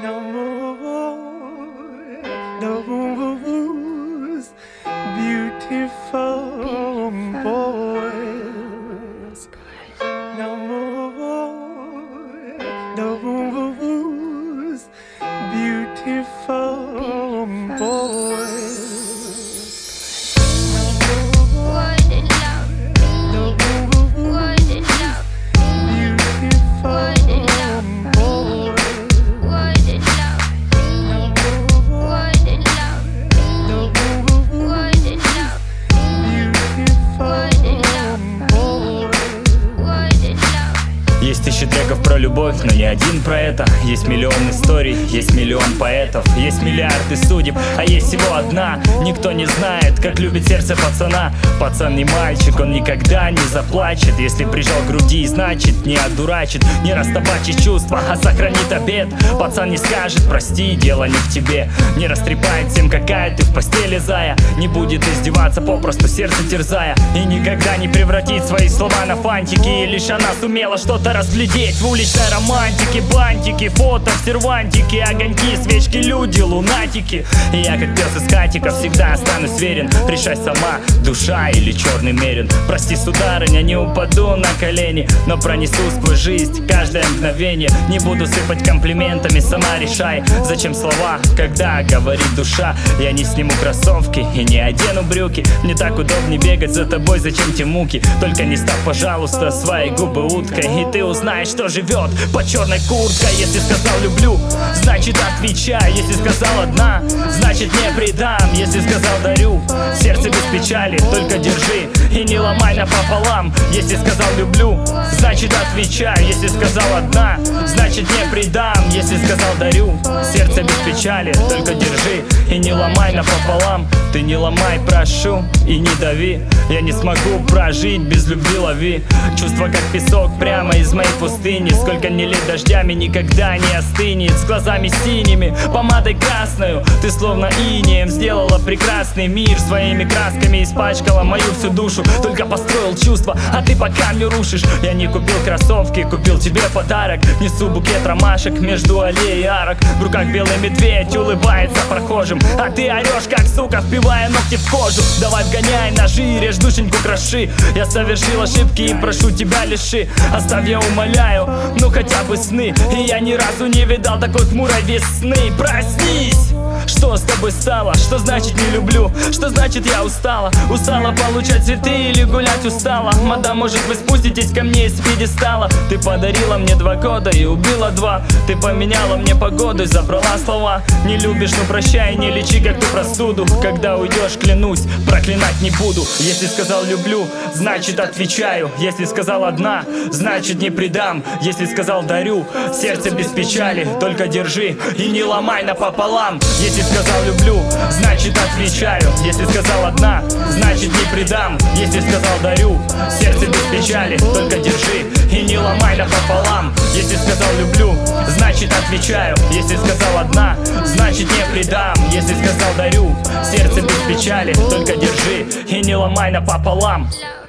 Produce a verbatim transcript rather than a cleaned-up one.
No more, no more beautiful boys. No more, no more beautiful boys. Есть тысячи треков про любовь, но не один про это. Есть миллион историй, есть миллион поэтов, есть миллиарды судеб, а есть всего одна. Никто не знает, как любит сердце пацана. Пацан не мальчик, он никогда не заплачет. Если прижал к груди, значит не одурачит. Не растопачит чувства, а сохранит обет. Пацан не скажет прости, дело не в тебе. Не растрепает всем, какая ты в постели зая. Не будет издеваться, попросту сердце терзая. И никогда не превратит свои слова на фантики. И лишь она сумела что-то разглядеть в уличной романтике. Бантики, фото в сервантике, огоньки, свечки, люди, лунатики. И я как пес из хатика всегда останусь верен. Решай сама, душа или черный мерин. Прости, сударыня, не упаду на колени, но пронесу сквозь жизнь каждое мгновение. Не буду сыпать комплиментами, сама решай. Зачем слова, когда говорит душа? Я не сниму кроссовки и не одену брюки. Мне так удобнее бегать за тобой, зачем те муки? Только не ставь, пожалуйста, свои губы уткой, и ты узнаешь, что живет под черной курткой. Если сказал люблю, значит отвечай. Если сказал одна, значит не предам. Если сказал дарю, сердце без печали, только держи и не ломай напополам. Если сказал люблю, значит отвечай. Если сказал одна, значит не предам. Если сказал дарю, сердце без печали, только держи и не ломай напополам. Ты не ломай, прошу, и не дави. Я не смогу прожить без любви, лови. Чувства как песок прямо из моей пустыни. Сколько не лет дождями, никогда не остынет. С глазами синими, помадой красною. Ты словно инеем сделала прекрасный мир. Своими красками испачкала мою всю душу. Только построил чувства, а ты по камню рушишь. Я не купил кроссовки, купил тебе подарок. Несу букет ромашек между аллей и арок. В руках белый медведь улыбается прохожим, а ты орешь как сука, впивая ногти в кожу. Давай вгоняй ножи, режь душеньку, кроши. Я совершил ошибки и прошу тебя лиши. Оставь, я умоляю, ну хотя бы сны. И я ни разу не видал такой хмурой весны. Проснись! Что с тобой стало? Что значит не люблю? Что значит я устала? Устала получать цветы или гулять устала? Мадам, может вы спуститесь ко мне из пьедестала? Ты подарила мне два года и убила два. Ты поменяла мне погоду и забрала слова. Не любишь, ну прощай, не лечи как ты простуду. Когда уйдешь, клянусь, проклинать не буду. Если сказал люблю, значит отвечаю. Если сказал одна, значит не предам. Если сказал дарю, сердце без печали, только держи и не ломай напополам. Если сказал люблю, значит отвечаю. Если сказал одна, значит не предам. Если сказал дарю, сердце без печали, только держи и не ломай напополам. Если сказал люблю, значит отвечаю. Если сказал одна, значит не предам. Если сказал дарю, сердце без печали, только держи и не ломай напополам.